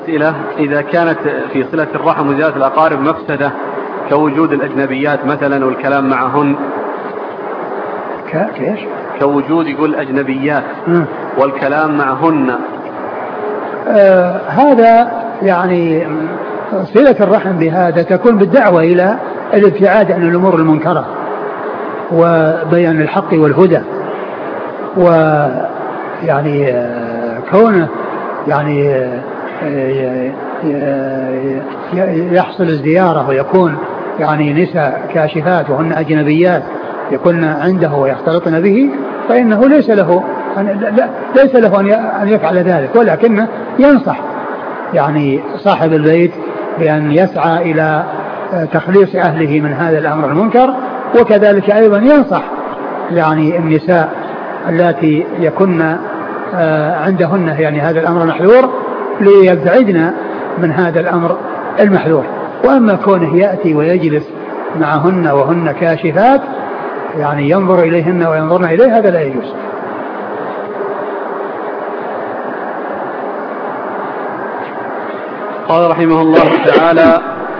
أسئلة: إذا كانت في صلة الرحم وزيارة الأقارب مفسدة كوجود الأجنبيات مثلا والكلام معهن، كيف؟ كوجود يقول أجنبيات والكلام معهن. هذا يعني صلة الرحم بهذا تكون بالدعوة إلى الابتعاد عن الأمور المنكرة وبيان الحق والهدى، ويعني كونه يعني يحصل الزيارة ويكون يعني نساء كاشفات وهن أجنبيات يكون عنده ويختلطن به، فإنه ليس له أن يفعل ذلك، ولكنه ينصح يعني صاحب البيت بأن يسعى إلى تخليص أهله من هذا الأمر المنكر، وكذلك أيضا ينصح يعني النساء التي يكن عندهن يعني هذا الأمر المحذور ليبتعدن من هذا الأمر المحذور. وأما كونه يأتي ويجلس معهن وهن كاشفات يعني ينظر إليهن وينظرن إليه، هذا لا يجوز. قال رحمه الله تعالى: